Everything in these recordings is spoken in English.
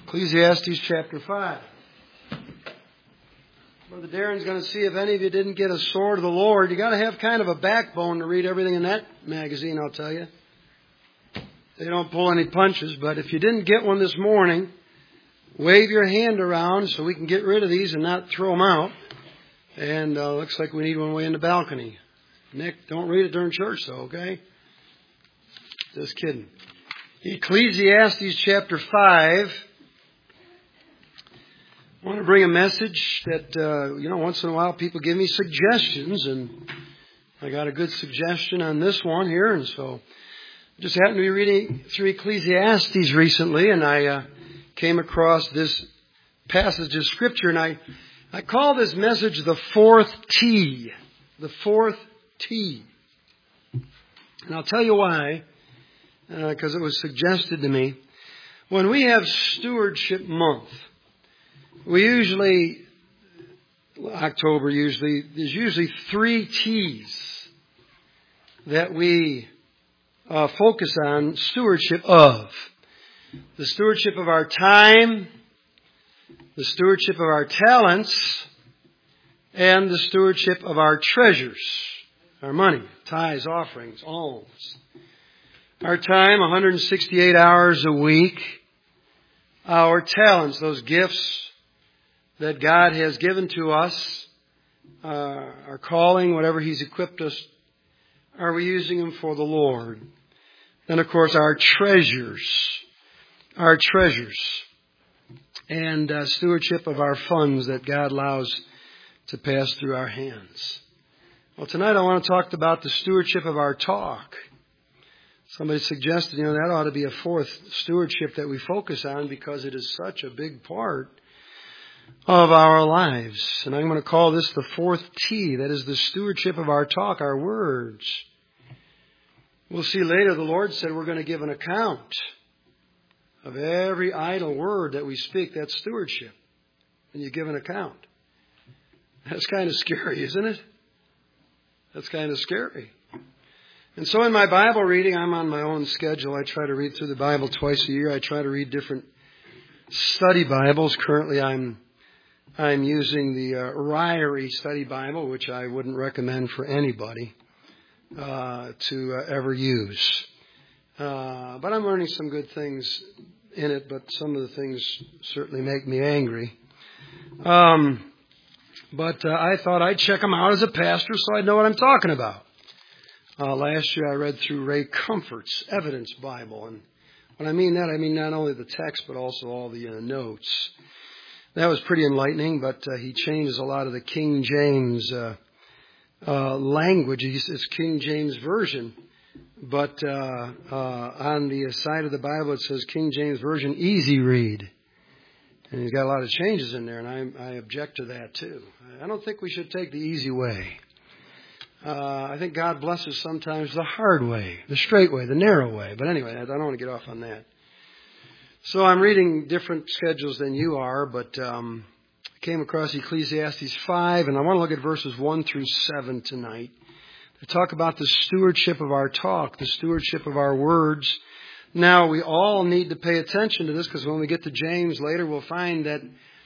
Ecclesiastes chapter 5. Brother Darren's going to see if any of you didn't get a sword of the Lord. You got to have kind of a backbone to read everything in that magazine, I'll tell you. They don't pull any punches, but if you didn't get one this morning, wave your hand around so we can get rid of these and not throw them out. And looks like we need one way in the balcony. Nick, don't read it during church though, okay? Just kidding. Ecclesiastes chapter 5. I want to bring a message that, once in a while people give me suggestions, and I got a good suggestion on this one here, and so I just happened to be reading through Ecclesiastes recently, and I came across this passage of Scripture, and I call this message the fourth T. The fourth T. And I'll tell you why, because it was suggested to me. When we have Stewardship Month, October there's usually three T's that we focus on stewardship of. The stewardship of our time, the stewardship of our talents, and the stewardship of our treasures, our money, tithes, offerings, alms. Our time, 168 hours a week. Our talents, those gifts that God has given to us, our calling, whatever He's equipped us, are we using them for the Lord? Then, of course, our treasures, and stewardship of our funds that God allows to pass through our hands. Well, tonight I want to talk about the stewardship of our talk. Somebody suggested, that ought to be a fourth stewardship that we focus on because it is such a big part of our lives. And I'm going to call this the fourth T. That is the stewardship of our talk, our words. We'll see later the Lord said we're going to give an account of every idle word that we speak. That's stewardship. And you give an account. That's kind of scary, isn't it? That's kind of scary. And so in my Bible reading, I'm on my own schedule. I try to read through the Bible twice a year. I try to read different study Bibles. Currently I'm using the Ryrie Study Bible, which I wouldn't recommend for anybody to ever use. But I'm learning some good things in it, but some of the things certainly make me angry. But I thought I'd check them out as a pastor so I'd know what I'm talking about. Last year I read through Ray Comfort's Evidence Bible, and when I mean that, I mean not only the text, but also all the notes. That was pretty enlightening, but he changes a lot of the King James language. It's King James Version, but on the side of the Bible it says King James Version Easy Read. And he's got a lot of changes in there, and I object to that too. I don't think we should take the easy way. I think God blesses sometimes the hard way, the straight way, the narrow way. But anyway, I don't want to get off on that. So I'm reading different schedules than you are, but I came across Ecclesiastes 5, and I want to look at verses 1 through 7 tonight. To talk about the stewardship of our talk, the stewardship of our words. Now, we all need to pay attention to this, because when we get to James later, we'll find that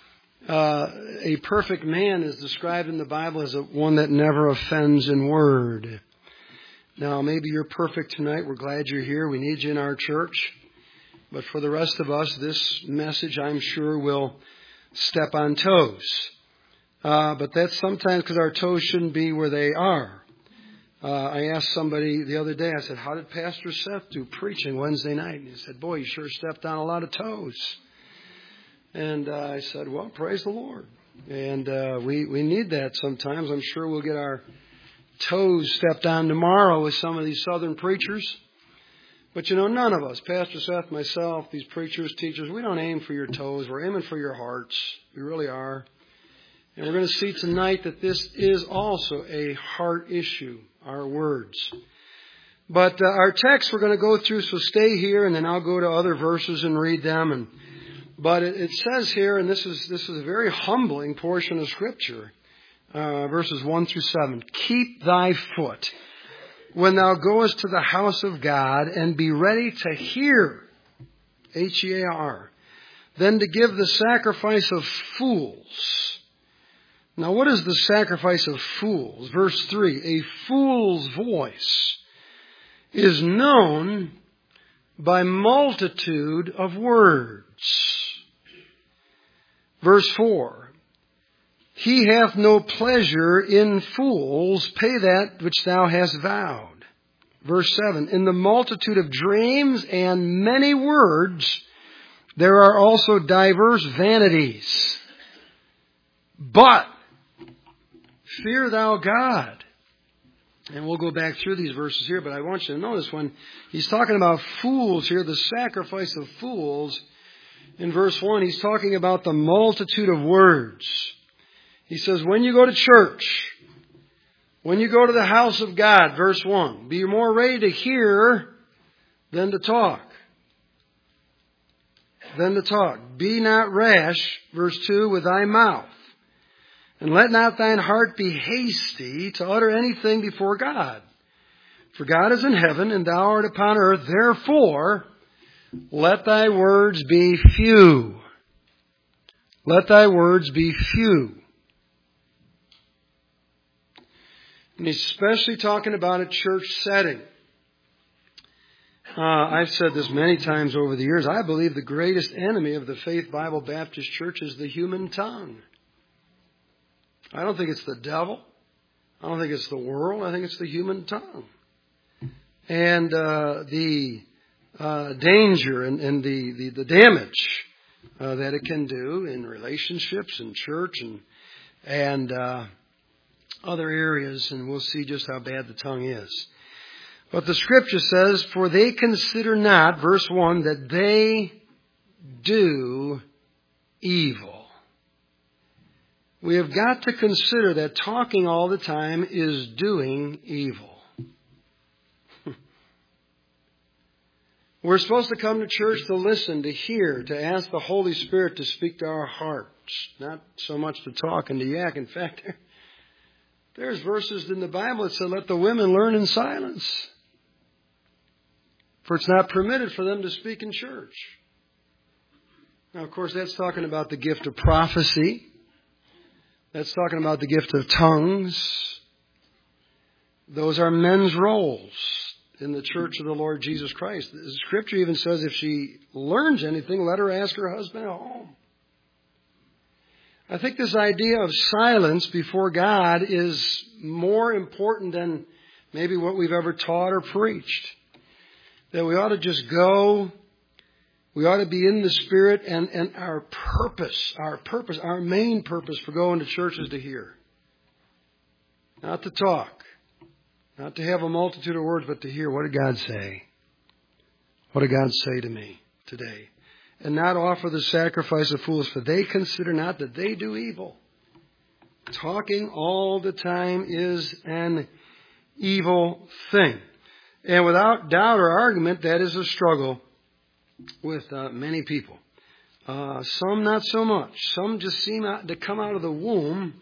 a perfect man is described in the Bible as one that never offends in word. Now, maybe you're perfect tonight. We're glad you're here. We need you in our church. But for the rest of us, this message, I'm sure, will step on toes. But that's sometimes because our toes shouldn't be where they are. I asked somebody the other day, I said, how did Pastor Seth do preaching Wednesday night? And he said, boy, you sure stepped on a lot of toes. And I said, well, praise the Lord. And we need that sometimes. I'm sure we'll get our toes stepped on tomorrow with some of these southern preachers. But none of us, Pastor Seth, myself, these preachers, teachers, we don't aim for your toes. We're aiming for your hearts. We really are. And we're going to see tonight that this is also a heart issue, our words. But our text we're going to go through, so stay here, and then I'll go to other verses and read them. But it says here, and this is a very humbling portion of Scripture, verses 1 through 7. Keep thy foot when thou goest to the house of God, and be ready to hear, H-E-A-R, than to give the sacrifice of fools. Now, what is the sacrifice of fools? Verse 3, a fool's voice is known by multitude of words. Verse 4, he hath no pleasure in fools, pay that which thou hast vowed. Verse 7, in the multitude of dreams and many words, there are also diverse vanities. But fear thou God. And we'll go back through these verses here, but I want you to notice when he's talking about fools here, the sacrifice of fools, in verse 1, he's talking about the multitude of words. He says, when you go to church, when you go to the house of God, verse 1, be more ready to hear than to talk. Be not rash, verse 2, with thy mouth. And let not thine heart be hasty to utter anything before God. For God is in heaven, and thou art upon earth. Therefore, let thy words be few. Let thy words be few. And he's especially talking about a church setting. I've said this many times over the years. I believe the greatest enemy of the Faith Bible Baptist Church is the human tongue. I don't think it's the devil. I don't think it's the world. I think it's the human tongue. And the danger and the damage that it can do in relationships and church and other areas, and we'll see just how bad the tongue is. But the Scripture says, for they consider not, verse 1, that they do evil. We have got to consider that talking all the time is doing evil. We're supposed to come to church to listen, to hear, to ask the Holy Spirit to speak to our hearts, not so much to talk and to yak. In fact, there's verses in the Bible that say, let the women learn in silence. For it's not permitted for them to speak in church. Now, of course, that's talking about the gift of prophecy. That's talking about the gift of tongues. Those are men's roles in the church of the Lord Jesus Christ. The Scripture even says if she learns anything, let her ask her husband at home. I think this idea of silence before God is more important than maybe what we've ever taught or preached. That we ought to just go, we ought to be in the Spirit, and our main purpose for going to church is to hear. Not to talk. Not to have a multitude of words, but to hear. What did God say? What did God say to me today? And not offer the sacrifice of fools, for they consider not that they do evil. Talking all the time is an evil thing. And without doubt or argument, that is a struggle with many people. Some not so much. Some just seem to come out of the womb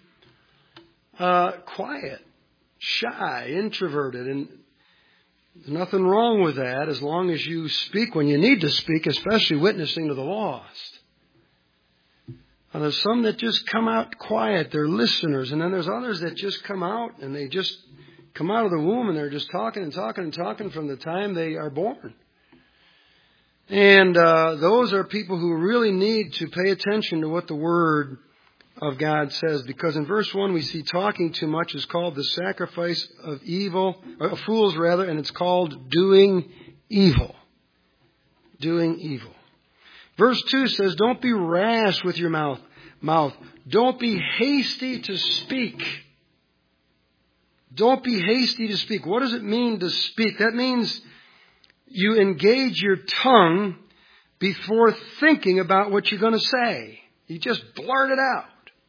quiet, shy, introverted, and there's nothing wrong with that as long as you speak when you need to speak, especially witnessing to the lost. And there's some that just come out quiet, they're listeners, and then there's others that just come out and they just come out of the womb and they're just talking and talking and talking from the time they are born. And those are people who really need to pay attention to what the Word of God says, because in verse 1 we see talking too much is called the sacrifice of fools, and it's called doing evil. Doing evil. Verse 2 says, don't be rash with your mouth. Don't be hasty to speak. Don't be hasty to speak. What does it mean to speak? That means you engage your tongue before thinking about what you're going to say. You just blurt it out.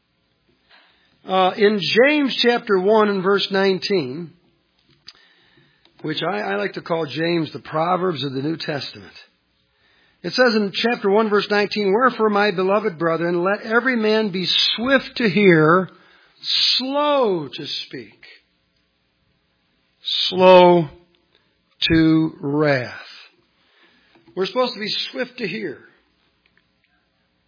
In James chapter 1 and verse 19, which I like to call James the Proverbs of the New Testament. It says in chapter 1 verse 19, wherefore, my beloved brethren, let every man be swift to hear, slow to speak, slow to wrath. We're supposed to be swift to hear.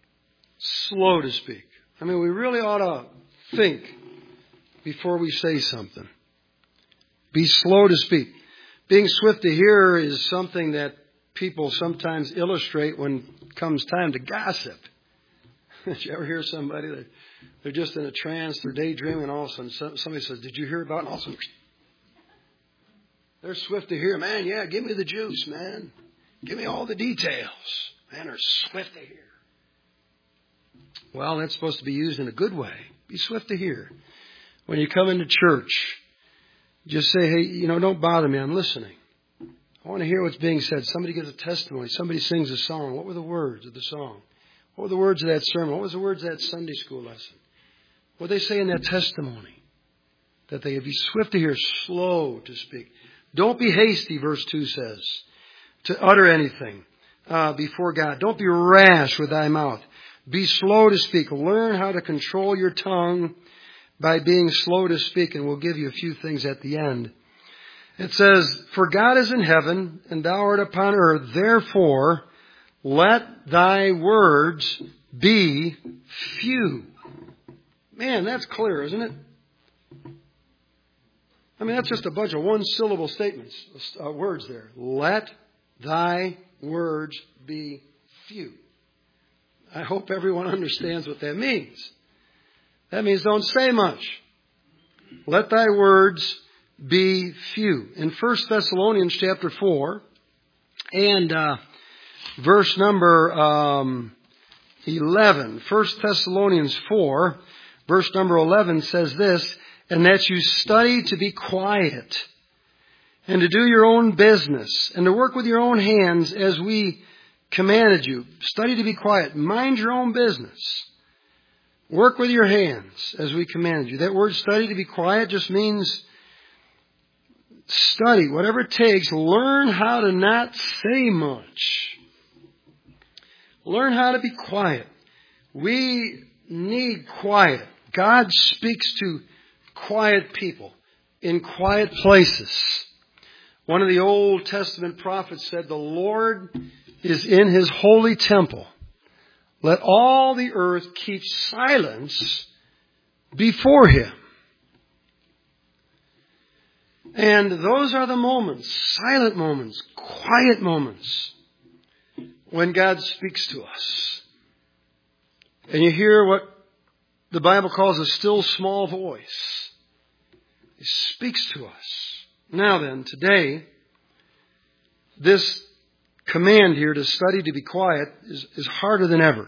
slow to speak. I mean, we really ought to think before we say something. Be slow to speak. Being swift to hear is something that people sometimes illustrate when it comes time to gossip. Did you ever hear somebody that they're just in a trance, they're daydreaming, and all of a sudden somebody says, "Did you hear about it?" And all of a sudden, they're swift to hear. Man, yeah, give me the juice, man. Give me all the details. Man, they're swift to hear. Well, that's supposed to be used in a good way. Be swift to hear. When you come into church, just say, "Hey, don't bother me. I'm listening. I want to hear what's being said." Somebody gives a testimony. Somebody sings a song. What were the words of the song? What were the words of that sermon? What was the words of that Sunday school lesson? What did they say in that testimony? That they be swift to hear, slow to speak. Don't be hasty, verse 2 says, to utter anything before God. Don't be rash with thy mouth. Be slow to speak. Learn how to control your tongue by being slow to speak. And we'll give you a few things at the end. It says, "For God is in heaven, and thou art upon earth. Therefore, let thy words be few." Man, that's clear, isn't it? I mean, that's just a bunch of one-syllable statements, words there. Let thy words be few. I hope everyone understands what that means. That means don't say much. Let thy words be few. In 1 Thessalonians chapter 4 and verse number 11. 1 Thessalonians 4, verse number 11 says this, "And that you study to be quiet, and to do your own business, and to work with your own hands as we commanded you." Study to be quiet. Mind your own business. Work with your hands as we commanded you. That word study to be quiet just means study. Whatever it takes, learn how to not say much. Learn how to be quiet. We need quiet. God speaks to quiet people in quiet places. One of the Old Testament prophets said, "The Lord is in His holy temple. Let all the earth keep silence before Him." And those are the moments, silent moments, quiet moments, when God speaks to us. And you hear what the Bible calls a still small voice. He speaks to us. Now then, today, this command here to study to be quiet is harder than ever.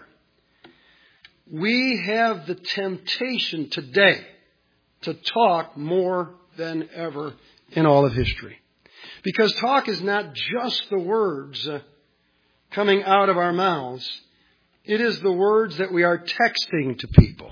We have the temptation today to talk more than ever in all of history. Because talk is not just the words coming out of our mouths. It is the words that we are texting to people.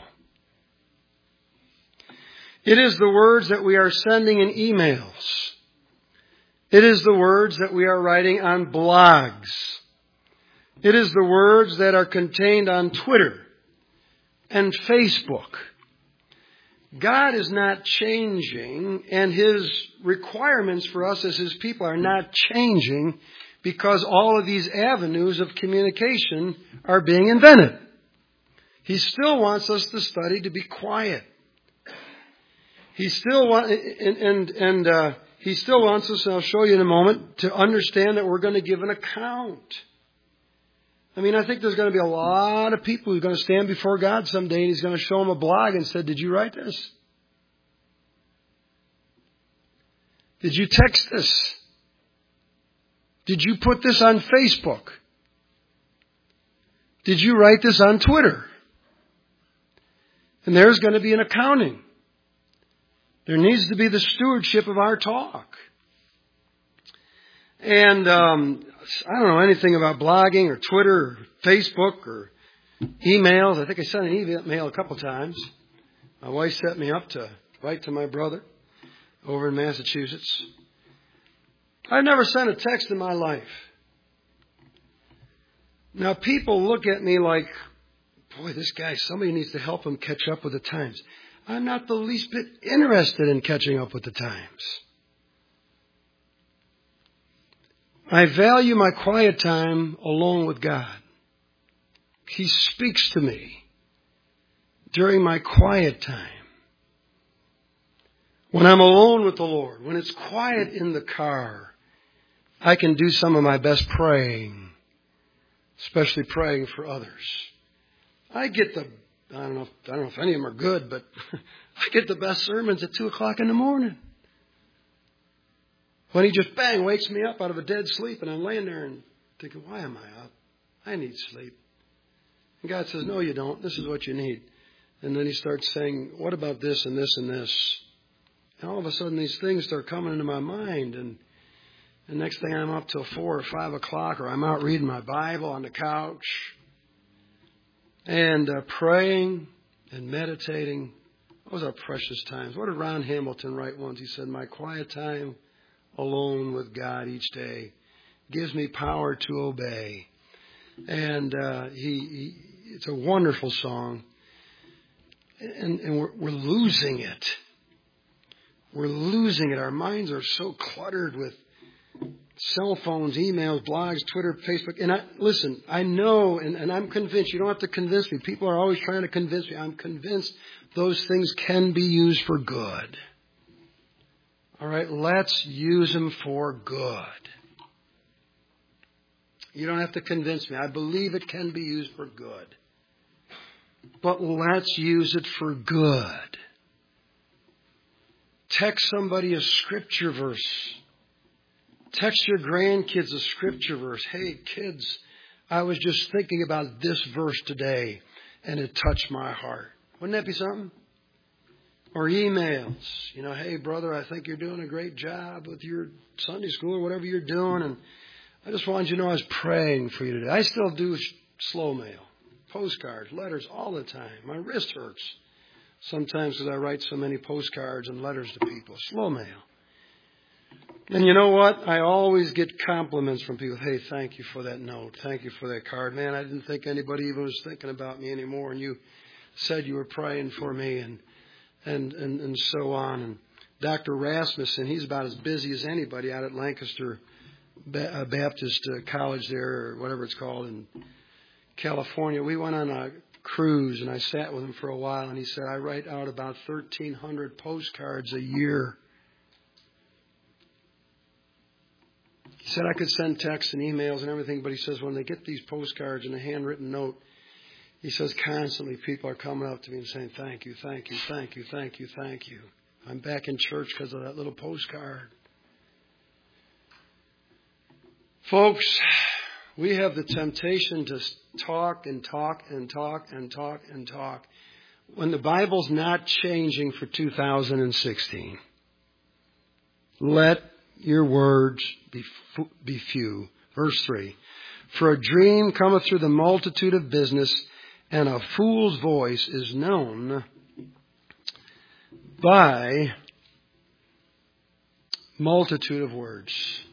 It is the words that we are sending in emails. It is the words that we are writing on blogs. It is the words that are contained on Twitter and Facebook. God is not changing, and His requirements for us as His people are not changing because all of these avenues of communication are being invented. He still wants us to study to be quiet. He still wants, He still wants us, and I'll show you in a moment, to understand that we're going to give an account. I mean, I think there's going to be a lot of people who are going to stand before God someday, and He's going to show them a blog and say, "Did you write this? Did you text this? Did you put this on Facebook? Did you write this on Twitter?" And there's going to be an accounting. There needs to be the stewardship of our talk. And I don't know anything about blogging or Twitter or Facebook or emails. I think I sent an email a couple times. My wife set me up to write to my brother over in Massachusetts. I've never sent a text in my life. Now, people look at me like, "Boy, this guy, somebody needs to help him catch up with the times." I'm not the least bit interested in catching up with the times. I value my quiet time alone with God. He speaks to me during my quiet time. When I'm alone with the Lord, when it's quiet in the car, I can do some of my best praying, especially praying for others. I don't know if any of them are good, but I get the best sermons at 2 o'clock in the morning. When he just bang wakes me up out of a dead sleep and I'm laying there and thinking, why am I up? I need sleep. And God says, no, you don't. This is what you need. And then he starts saying, what about this and this and this? And all of a sudden these things start coming into my mind. And the next thing I'm up till 4 or 5 o'clock, or I'm out reading my Bible on the couch and praying and meditating. Those are precious times. What did Ron Hamilton write once? He said, my quiet time alone with God each day gives me power to obey. And it's a wonderful song. And we're losing it. We're losing it. Our minds are so cluttered with cell phones, emails, blogs, Twitter, Facebook. And I know, and I'm convinced, you don't have to convince me. People are always trying to convince me. I'm convinced those things can be used for good. All right, let's use them for good. You don't have to convince me. I believe it can be used for good. But let's use it for good. Text somebody a scripture verse. Text your grandkids a scripture verse. Hey, kids, I was just thinking about this verse today, and it touched my heart. Wouldn't that be something? Or emails. Hey, brother, I think you're doing a great job with your Sunday school or whatever you're doing, and I just wanted you to know I was praying for you today. I still do slow mail, postcards, letters all the time. My wrist hurts sometimes because I write so many postcards and letters to people. Slow mail. And you know what? I always get compliments from people. Hey, thank you for that note. Thank you for that card. Man, I didn't think anybody even was thinking about me anymore. And you said you were praying for me and so on. And Dr. Rasmussen, he's about as busy as anybody out at Lancaster Baptist College there, or whatever it's called, in California. We went on a cruise, and I sat with him for a while, and he said, I write out about 1,300 postcards a year. He said I could send texts and emails and everything, but he says when they get these postcards and a handwritten note, he says constantly people are coming up to me and saying, thank you, thank you, thank you, thank you, thank you. I'm back in church because of that little postcard. Folks, we have the temptation to talk and talk and talk and talk and talk when the Bible's not changing for 2016. Let your words be few. Verse 3. For a dream cometh through the multitude of business, and a fool's voice is known by multitude of words.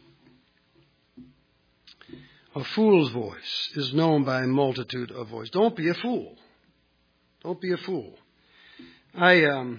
A fool's voice is known by a multitude of voices. Don't be a fool. Don't be a fool. Well,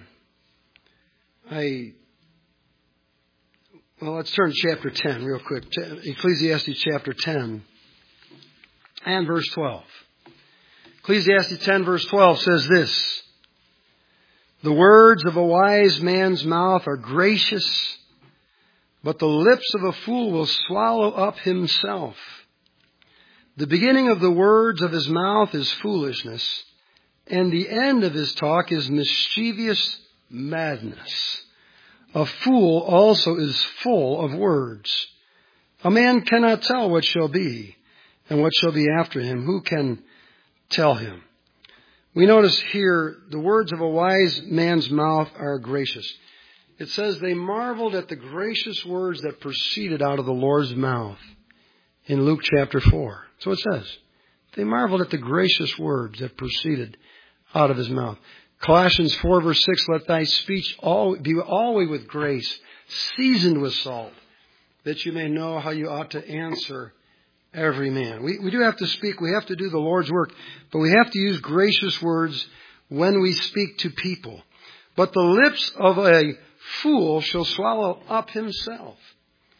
let's turn to chapter 10 real quick. Ecclesiastes chapter 10 and verse 12. Ecclesiastes 10 verse 12 says this. The words of a wise man's mouth are gracious, but the lips of a fool will swallow up himself. The beginning of the words of his mouth is foolishness, and the end of his talk is mischievous madness. A fool also is full of words. A man cannot tell what shall be, and what shall be after him. Who can tell him? We notice here the words of a wise man's mouth are gracious. It says they marveled at the gracious words that proceeded out of the Lord's mouth in Luke chapter 4. So it says, they marveled at the gracious words that proceeded out of his mouth. Colossians 4 verse 6, let thy speech be always with grace, seasoned with salt, that you may know how you ought to answer every man. We do have to speak. We have to do the Lord's work, but we have to use gracious words when we speak to people. But the lips of a fool shall swallow up himself.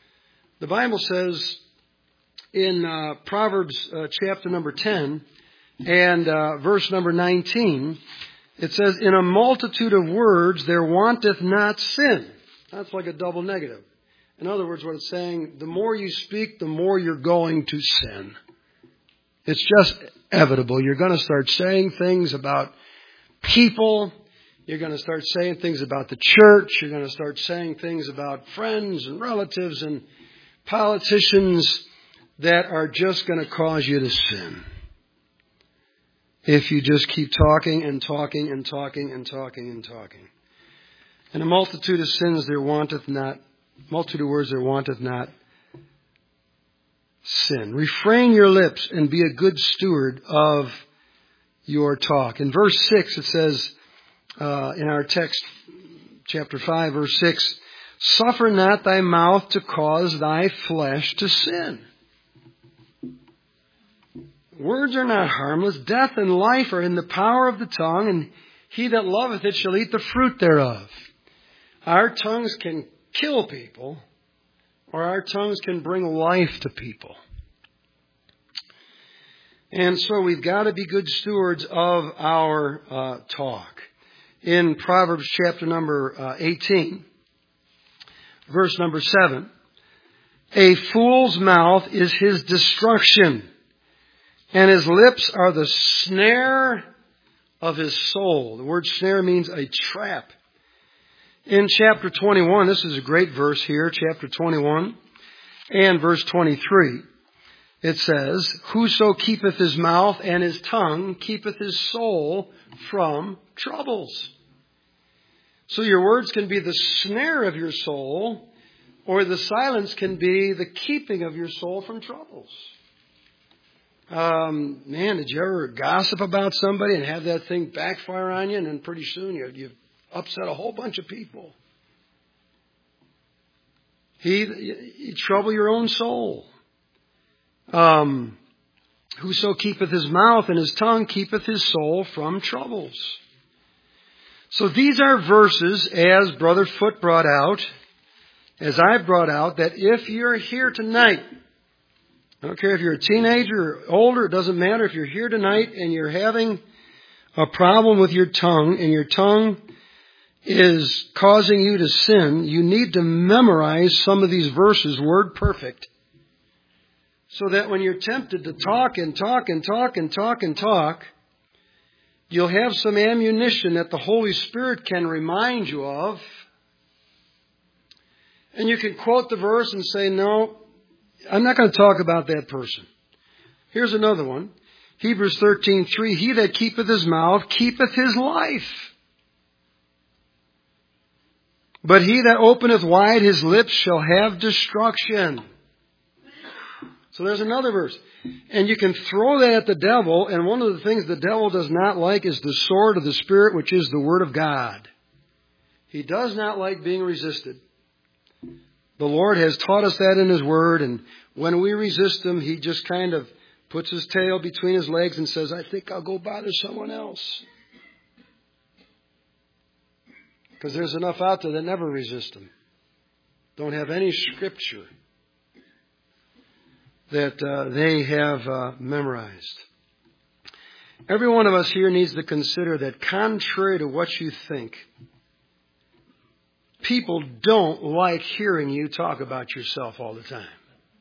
The Bible says in Proverbs chapter number 10 And verse number 19, it says, in a multitude of words there wanteth not sin. That's like a double negative. In other words, what it's saying, the more you speak, the more you're going to sin. It's just inevitable. You're going to start saying things about people. You're going to start saying things about the church. You're going to start saying things about friends and relatives and politicians that are just going to cause you to sin. If you just keep talking and talking and talking and talking and talking. In a multitude of sins there wanteth not, multitude of words there wanteth not sin. Refrain your lips and be a good steward of your talk. In verse 6 it says, in our text, chapter 5, verse 6, suffer not thy mouth to cause thy flesh to sin. Words are not harmless. Death and life are in the power of the tongue, and he that loveth it shall eat the fruit thereof. Our tongues can kill people, or our tongues can bring life to people. And so we've got to be good stewards of our talk. In Proverbs chapter number 18, verse number 7, a fool's mouth is his destruction, and his lips are the snare of his soul. The word snare means a trap. In chapter 21, this is a great verse here, chapter 21 and verse 23. It says, whoso keepeth his mouth and his tongue keepeth his soul from troubles. So your words can be the snare of your soul, or the silence can be the keeping of your soul from troubles. Man, did you ever gossip about somebody and have that thing backfire on you, and then pretty soon you've upset a whole bunch of people? You trouble your own soul. Whoso keepeth his mouth and his tongue keepeth his soul from troubles. So these are verses, as Brother Foote brought out, as I've brought out, that if you're here tonight, I don't care if you're a teenager or older, it doesn't matter. If you're here tonight and you're having a problem with your tongue, and your tongue is causing you to sin, you need to memorize some of these verses, word perfect, so that when you're tempted to talk and talk and talk and talk and talk, you'll have some ammunition that the Holy Spirit can remind you of. And you can quote the verse and say, no, I'm not going to talk about that person. Here's another one. Hebrews 13:3, he that keepeth his mouth keepeth his life. But he that openeth wide his lips shall have destruction. So there's another verse. And you can throw that at the devil, and one of the things the devil does not like is the sword of the Spirit, which is the Word of God. He does not like being resisted. The Lord has taught us that in His Word, and when we resist Him, He just kind of puts His tail between His legs and says, I think I'll go bother someone else. Because there's enough out there that never resist Him. Don't have any scripture that they have memorized. Every one of us here needs to consider that contrary to what you think, people don't like hearing you talk about yourself all the time.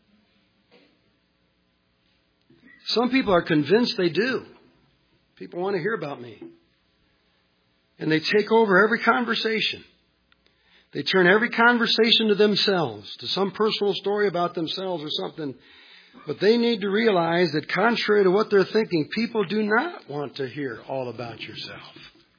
Some people are convinced they do. People want to hear about me. And they take over every conversation. They turn every conversation to themselves, to some personal story about themselves or something. But they need to realize that contrary to what they're thinking, people do not want to hear all about yourself.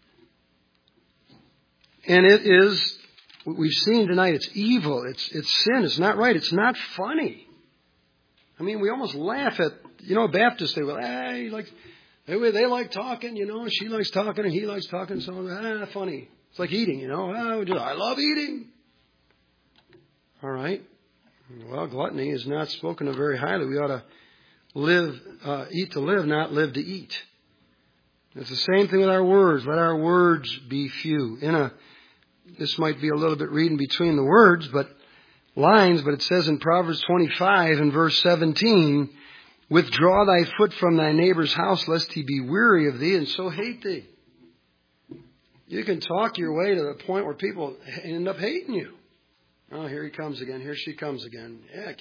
And it is, we've seen tonight, it's evil, it's sin, it's not right, it's not funny. I mean, we almost laugh at, Baptists, they go, they like talking, she likes talking and he likes talking, so funny. It's like eating, I love eating. All right. Well, gluttony is not spoken of very highly. We ought to eat to live, not live to eat. It's the same thing with our words. Let our words be few. This might be a little bit reading between the words, but it says in Proverbs 25 and verse 17, Withdraw thy foot from thy neighbor's house, lest he be weary of thee, and so hate thee. You can talk your way to the point where people end up hating you. Oh, here he comes again. Here she comes again. Yak.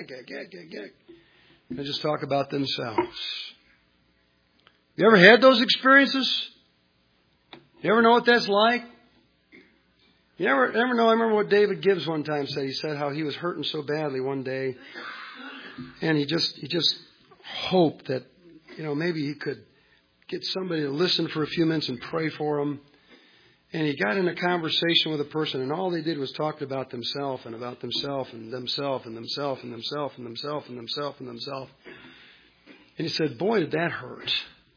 They just talk about themselves. You ever had those experiences? You ever know what that's like? You ever know? I remember what David Gibbs one time said. He said how he was hurting so badly one day, and he just hoped that, maybe he could get somebody to listen for a few minutes and pray for him. And he got in a conversation with a person, and all they did was talk about themselves and about themselves and themselves and themselves and themselves and themselves and themselves and themselves. And he said, "Boy, did that hurt.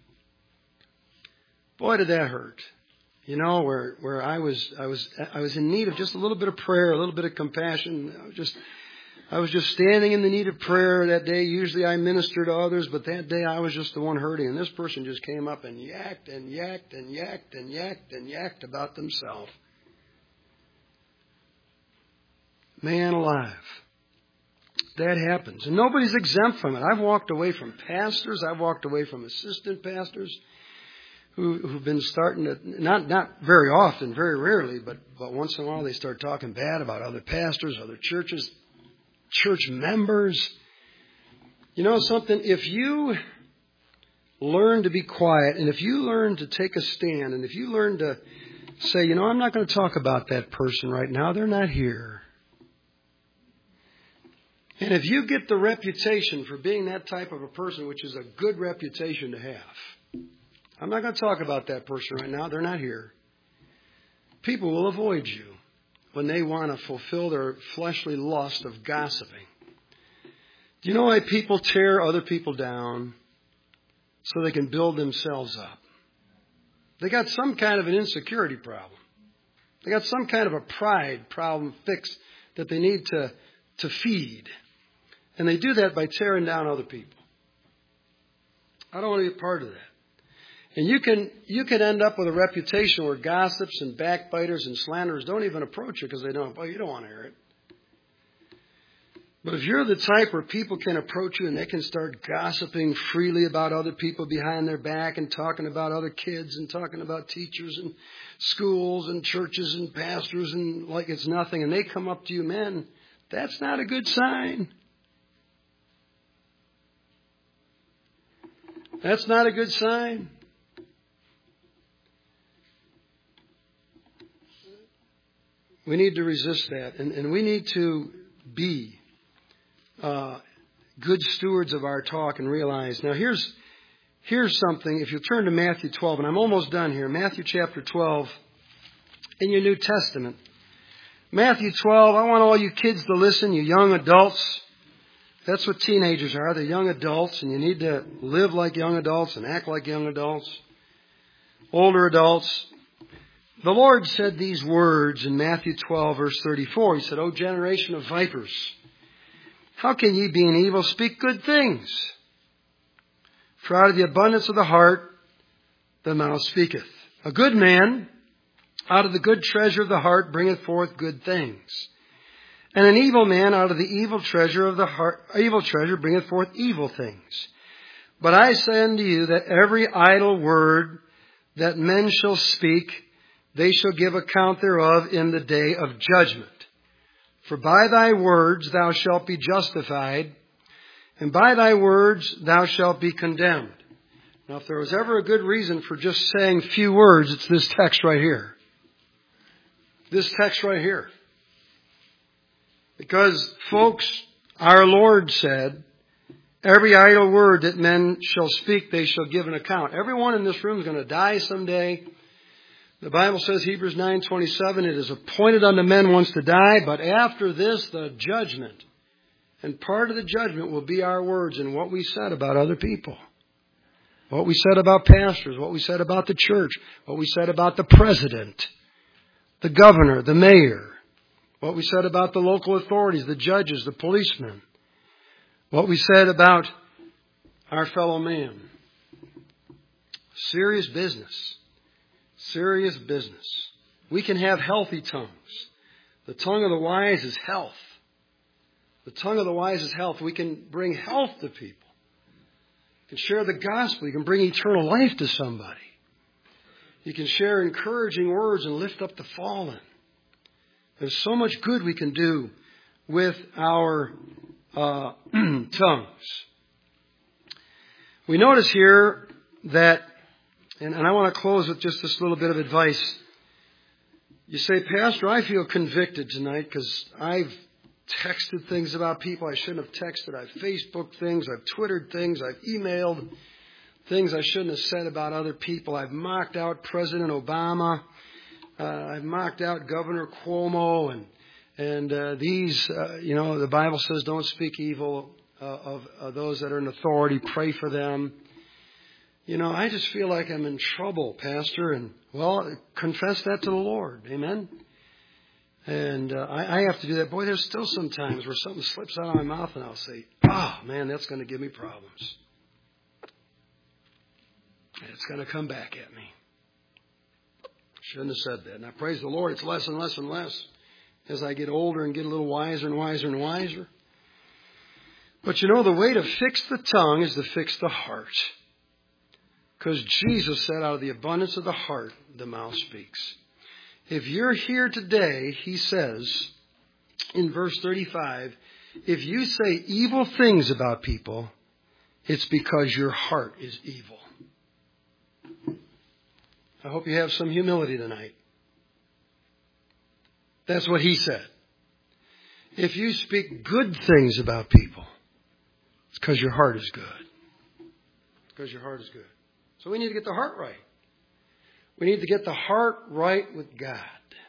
Boy, did that hurt." Where I was in need of just a little bit of prayer, a little bit of compassion. I was just standing in the need of prayer that day. Usually I minister to others, but that day I was just the one hurting. And this person just came up and yacked about themselves. Man alive. That happens. And nobody's exempt from it. I've walked away from pastors. I've walked away from assistant pastors who've been starting to, not very often, very rarely, but once in a while they start talking bad about other pastors, other churches, church members. You know something? If you learn to be quiet, and if you learn to take a stand, and if you learn to say, I'm not going to talk about that person right now, they're not here. And if you get the reputation for being that type of a person, which is a good reputation to have, I'm not going to talk about that person right now, they're not here. People will avoid you when they want to fulfill their fleshly lust of gossiping. Do you know why people tear other people down? So they can build themselves up. They got some kind of an insecurity problem. They got some kind of a pride problem fixed that they need to feed. And they do that by tearing down other people. I don't want to be a part of that. And you can end up with a reputation where gossips and backbiters and slanderers don't even approach you because they don't. You don't want to hear it. But if you're the type where people can approach you and they can start gossiping freely about other people behind their back and talking about other kids and talking about teachers and schools and churches and pastors and like it's nothing, and they come up to you, man, that's not a good sign. That's not a good sign. We need to resist that, and we need to be good stewards of our talk and realize. Now, here's something. If you turn to Matthew 12, and I'm almost done here. Matthew chapter 12 in your New Testament. Matthew 12, I want all you kids to listen, you young adults. That's what teenagers are. They're young adults, and you need to live like young adults and act like young adults. Older adults. The Lord said these words in Matthew 12, verse 34. He said, "O generation of vipers, how can ye, being evil, speak good things? For out of the abundance of the heart, the mouth speaketh. A good man, out of the good treasure of the heart, bringeth forth good things. And an evil man, out of the evil treasure of the heart, bringeth forth evil things. But I say unto you that every idle word that men shall speak, they shall give account thereof in the day of judgment. For by thy words thou shalt be justified, and by thy words thou shalt be condemned." Now, if there was ever a good reason for just saying few words, it's this text right here. This text right here. Because, folks, our Lord said, every idle word that men shall speak, they shall give an account. Everyone in this room is going to die someday. The Bible says, Hebrews 9:27, it is appointed unto men once to die, but after this, the judgment. And part of the judgment will be our words and what we said about other people. What we said about pastors, what we said about the church, what we said about the president, the governor, the mayor, what we said about the local authorities, the judges, the policemen, what we said about our fellow man. Serious business. Serious business. We can have healthy tongues. The tongue of the wise is health. The tongue of the wise is health. We can bring health to people. You can share the gospel. You can bring eternal life to somebody. You can share encouraging words and lift up the fallen. There's so much good we can do with our tongues. We notice here that, and I want to close with just this little bit of advice. You say, Pastor, I feel convicted tonight because I've texted things about people I shouldn't have texted. I've Facebooked things. I've Twittered things. I've emailed things I shouldn't have said about other people. I've mocked out President Obama. I've mocked out Governor Cuomo. And the Bible says don't speak evil of those that are in authority. Pray for them. I just feel like I'm in trouble, Pastor. And, confess that to the Lord. Amen? And I have to do that. Boy, there's still some times where something slips out of my mouth and I'll say, man, that's going to give me problems. It's going to come back at me. Shouldn't have said that. Now, praise the Lord, it's less and less and less as I get older and get a little wiser and wiser and wiser. But the way to fix the tongue is to fix the heart. Because Jesus said, out of the abundance of the heart, the mouth speaks. If you're here today, he says in verse 35, if you say evil things about people, it's because your heart is evil. I hope you have some humility tonight. That's what he said. If you speak good things about people, it's because your heart is good. It's because your heart is good. So we need to get the heart right. We need to get the heart right with God.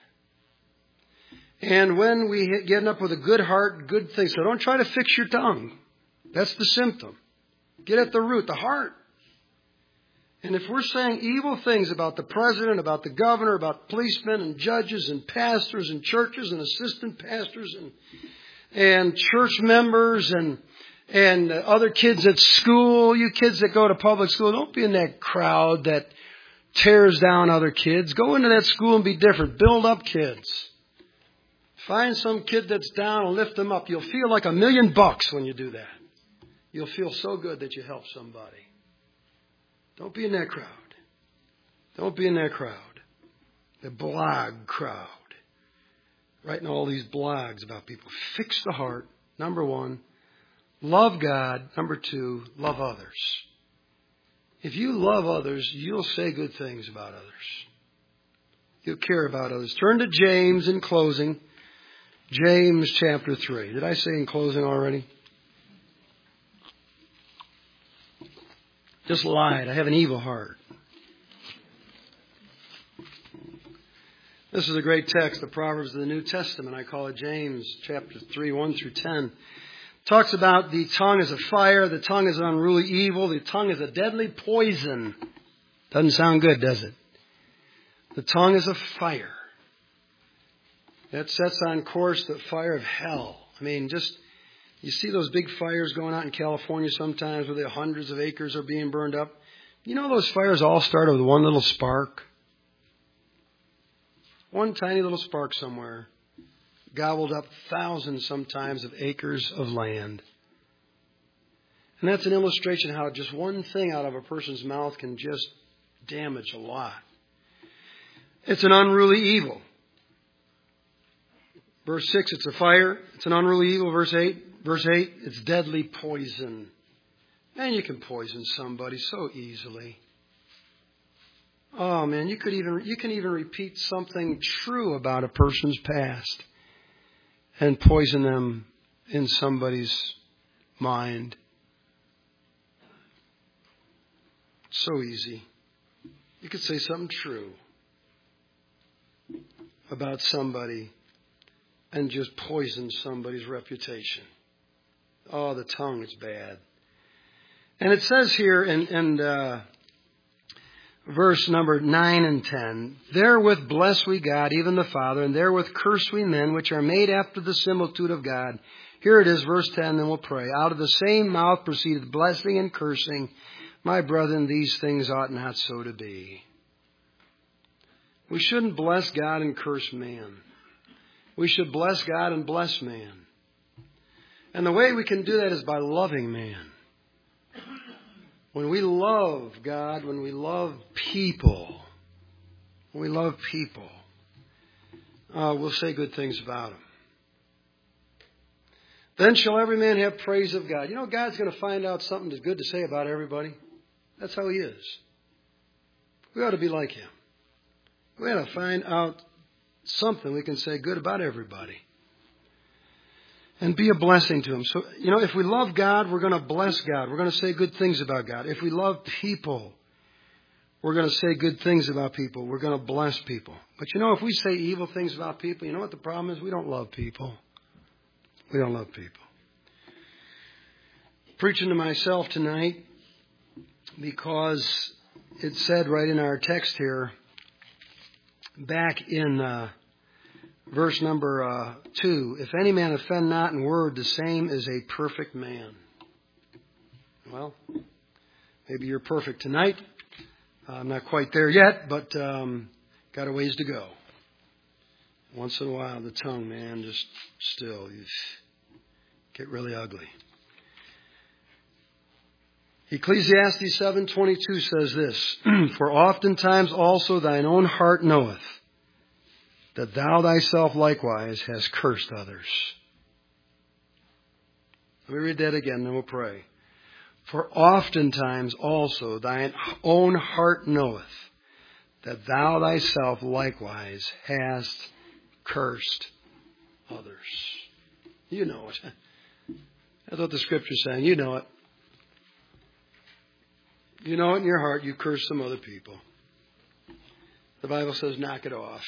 And when we get up with a good heart, good things. So don't try to fix your tongue. That's the symptom. Get at the root, the heart. And if we're saying evil things about the president, about the governor, about policemen and judges and pastors and churches and assistant pastors and church members and other kids at school, you kids that go to public school, don't be in that crowd that tears down other kids. Go into that school and be different. Build up kids. Find some kid that's down and lift them up. You'll feel like $1 million when you do that. You'll feel so good that you help somebody. Don't be in that crowd. Don't be in that crowd. The blog crowd. Writing all these blogs about people. Fix the heart. Number 1. Love God. Number 2. Love others. If you love others, you'll say good things about others. You'll care about others. Turn to James in closing. James chapter 3. Did I say in closing already? Just lied. I have an evil heart. This is a great text, the Proverbs of the New Testament. I call it James chapter 3, 1 through 10. Talks about the tongue as a fire. The tongue is an unruly evil. The tongue is a deadly poison. Doesn't sound good, does it? The tongue is a fire. That sets on course the fire of hell. You see those big fires going out in California sometimes where the hundreds of acres are being burned up. Those fires all started with one little spark. One tiny little spark somewhere. Gobbled up thousands sometimes of acres of land. And that's an illustration how just one thing out of a person's mouth can just damage a lot. It's an unruly evil. Verse 6, it's a fire. It's an unruly evil. Verse 8, it's deadly poison. And you can poison somebody so easily. Oh man, you can even repeat something true about a person's past and poison them in somebody's mind. So easy. You could say something true about somebody and just poison somebody's reputation. Oh, the tongue is bad. And it says here in verse number 9 and 10, therewith bless we God, even the Father, and therewith curse we men, which are made after the similitude of God. Here it is, verse 10, then we'll pray. Out of the same mouth proceedeth blessing and cursing. My brethren, these things ought not so to be. We shouldn't bless God and curse man. We should bless God and bless man. And the way we can do that is by loving man. When we love God, when we love people, we'll say good things about them. Then shall every man have praise of God. You know, God's going to find out something that's good to say about everybody. That's how He is. We ought to be like Him. We ought to find out something we can say good about everybody. And be a blessing to Him. So, you know, if we love God, we're going to bless God. We're going to say good things about God. If we love people, we're going to say good things about people. We're going to bless people. But you know, if we say evil things about people, you know what the problem is? We don't love people. We don't love people. Preaching to myself tonight because it said right in our text here, back in verse number 2, if any man offend not in word, the same is a perfect man. Well, maybe you're perfect tonight. I'm not quite there yet, but got a ways to go. Once in a while, the tongue, man, just still, you get really ugly. Ecclesiastes 7:22 says this, for oftentimes also thine own heart knoweth that thou thyself likewise hast cursed others. Let me read that again, then we'll pray. For oftentimes also thine own heart knoweth that thou thyself likewise hast cursed others. You know it. That's what the Scripture's saying. You know it. You know it in your heart. You curse some other people. The Bible says knock it off.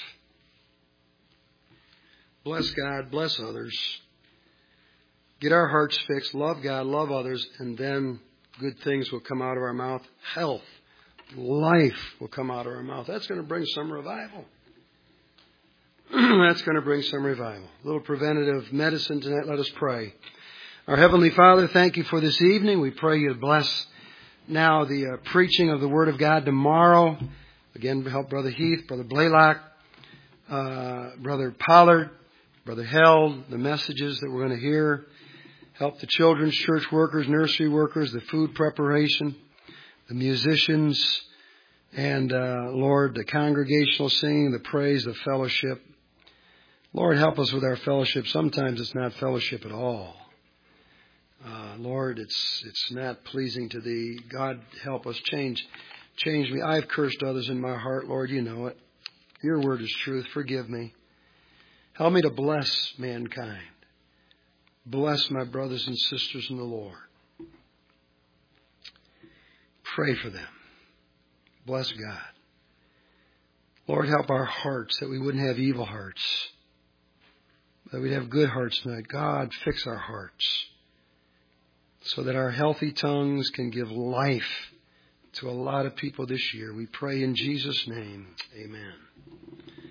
Bless God. Bless others. Get our hearts fixed. Love God. Love others. And then good things will come out of our mouth. Health. Life will come out of our mouth. That's going to bring some revival. That's going to bring some revival. A little preventative medicine tonight. Let us pray. Our Heavenly Father, thank you for this evening. We pray you to bless now the preaching of the Word of God tomorrow. Again, help Brother Heath, Brother Blaylock, Brother Pollard, Brother Held, the messages that we're going to hear. Help the children's church workers, nursery workers, the food preparation, the musicians, and, Lord, the congregational singing, the praise, the fellowship. Lord, help us with our fellowship. Sometimes it's not fellowship at all. Lord, it's not pleasing to Thee. God, help us. Change me. I've cursed others in my heart. Lord, you know it. Your word is truth. Forgive me. Help me to bless mankind. Bless my brothers and sisters in the Lord. Pray for them. Bless God. Lord, help our hearts that we wouldn't have evil hearts. That we'd have good hearts tonight. God, fix our hearts so that our healthy tongues can give life to a lot of people this year. We pray in Jesus' name. Amen.